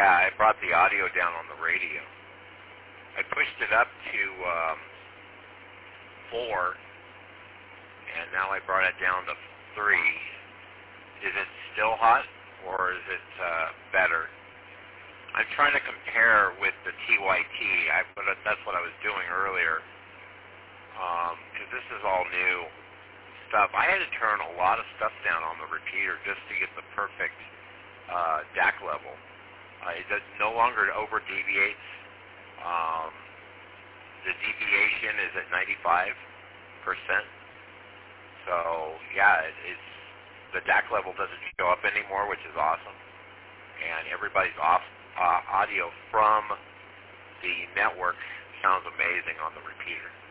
Yeah, I brought the audio down on the radio. I pushed it up to 4, and now I brought it down to 3. Is it still hot, or is it better? I'm trying to compare with the TYT. That's what I was doing earlier, because this is all new stuff. I had to turn a lot of stuff down on the repeater just to get the perfect DAC level. It no longer over-deviates. The deviation is at 95%. So, yeah, the DAC level doesn't show up anymore, which is awesome. And everybody's audio from the network sounds amazing on the repeater.